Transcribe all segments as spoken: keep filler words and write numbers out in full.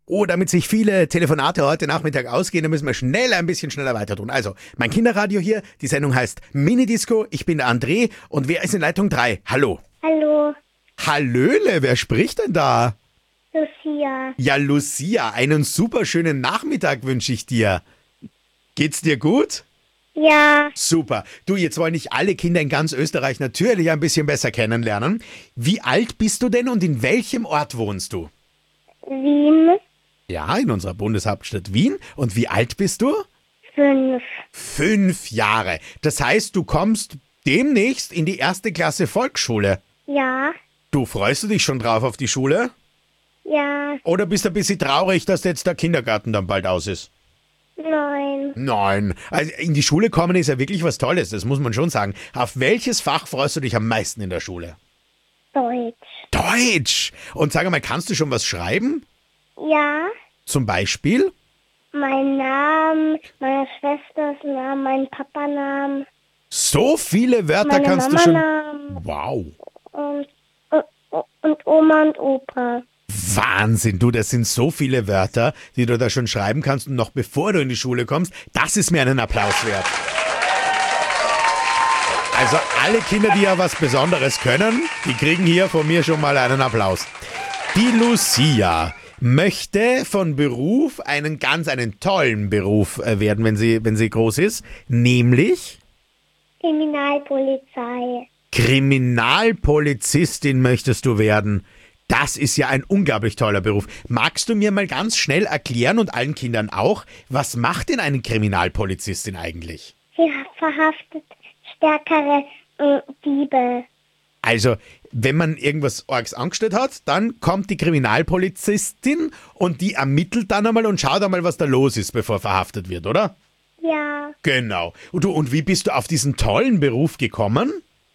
Oh, damit sich viele Telefonate heute Nachmittag ausgehen, dann müssen wir schnell ein bisschen schneller weiter tun. Also, mein Kinderradio hier, die Sendung heißt Minidisco, ich bin der André und wer ist in Leitung drei? Hallo. Hallo, Hallöle, wer spricht denn da? Lucia. Ja, Lucia, einen super schönen Nachmittag wünsche ich dir. Geht's dir gut? Ja, Super. Du, jetzt wollen dich alle Kinder in ganz Österreich natürlich ein bisschen besser kennenlernen. Wie alt bist du denn und in welchem Ort wohnst du? Wien, Ja, in unserer Bundeshauptstadt Wien. Und wie alt bist du? fünf. Fünf Jahre. Das heißt, du kommst demnächst in die erste Klasse Volksschule. Ja, Du, freust du dich schon drauf auf die Schule? ja, Oder bist du ein bisschen traurig, dass jetzt der Kindergarten dann bald aus ist? nein. Nein. Also in die Schule kommen ist ja wirklich was Tolles, das muss man schon sagen. Auf welches Fach freust du dich am meisten in der Schule? Deutsch. Deutsch! Und sag mal, kannst du schon was schreiben? Ja, Zum Beispiel? mein Name, meine Schwesters Namen, mein Papa-Namen, So viele Wörter meine kannst du schon... Mama-Namen Wow. und, und, und Oma und Opa. Wahnsinn, du, das sind so viele Wörter, die du da schon schreiben kannst und noch bevor du in die Schule kommst, das ist mir einen Applaus wert. Also alle Kinder, die ja was Besonderes können, die kriegen hier von mir schon mal einen Applaus. Die Lucia möchte von Beruf einen ganz, einen tollen Beruf äh, werden, wenn sie, wenn sie groß ist, nämlich Kriminalpolizei. Kriminalpolizistin möchtest du werden. Das ist ja ein unglaublich toller Beruf. Magst du mir mal ganz schnell erklären und allen Kindern auch, was macht denn eine Kriminalpolizistin eigentlich? Sie verhaftet stärkere äh, Diebe. Also, wenn man irgendwas Orgs angestellt hat, dann kommt die Kriminalpolizistin und die ermittelt dann einmal und schaut einmal, was da los ist, bevor verhaftet wird, oder? Ja, Genau. Und, du, und wie bist du auf diesen tollen Beruf gekommen?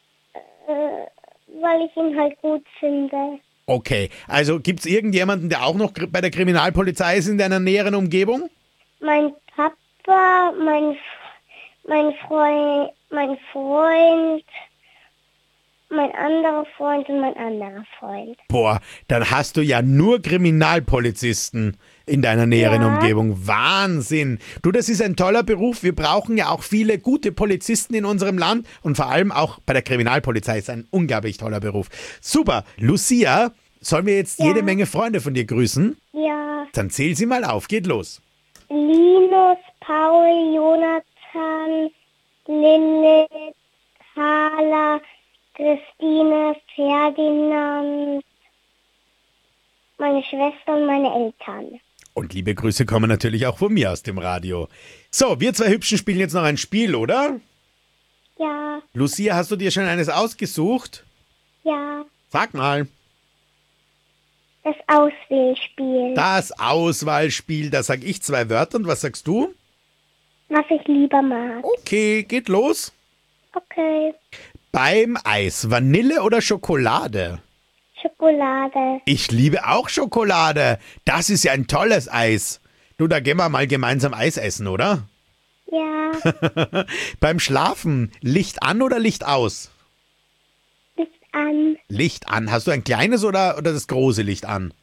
weil ich ihn halt gut finde. Okay, also gibt's irgendjemanden, der auch noch kri- bei der Kriminalpolizei ist in deiner näheren Umgebung? Mein Papa, mein, F- mein Freund, mein Freund, mein anderer Freund und mein anderer Freund. Boah, dann hast du ja nur Kriminalpolizisten in deiner näheren Ja. Umgebung. Wahnsinn. Du, das ist ein toller Beruf. Wir brauchen ja auch viele gute Polizisten in unserem Land und vor allem auch bei der Kriminalpolizei ist ein unglaublich toller Beruf. Super. Lucia, sollen wir jetzt Ja. jede Menge Freunde von dir grüßen? Ja, Dann zähl sie mal auf. Geht los. Linus, Paul, Jonathan, Lilith, Carla, Christine, Ferdinand, meine Schwester und meine Eltern. Und liebe Grüße kommen natürlich auch von mir aus dem Radio. So, wir zwei Hübschen spielen jetzt noch ein Spiel, oder? Ja, Lucia, hast du dir schon eines ausgesucht? ja, Sag mal. das Auswählspiel. Das Auswahlspiel, da sag ich zwei Wörter und was sagst du? Was ich lieber mag. Okay, geht los. Okay, Beim Eis, Vanille oder Schokolade? Schokolade. Ich liebe auch Schokolade. Das ist ja ein tolles Eis. Du, da gehen wir mal gemeinsam Eis essen, oder? Ja, Beim Schlafen, Licht an oder Licht aus? bis an. Licht an. Hast du ein kleines oder, oder das große Licht an?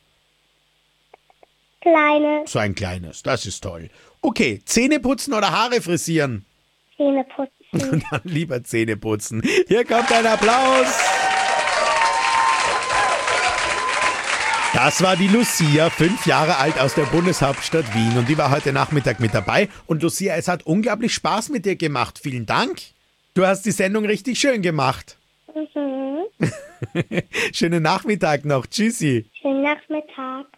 Kleine So ein kleines, das ist toll. Okay, Zähne putzen oder Haare frisieren? Zähne putzen. Dann lieber Zähne putzen. Hier kommt ein Applaus. Das war die Lucia, fünf Jahre alt aus der Bundeshauptstadt Wien und die war heute Nachmittag mit dabei. Und Lucia, es hat unglaublich Spaß mit dir gemacht. Vielen Dank. Du hast die Sendung richtig schön gemacht. Mhm. Schönen Nachmittag noch. Tschüssi. Schönen Nachmittag.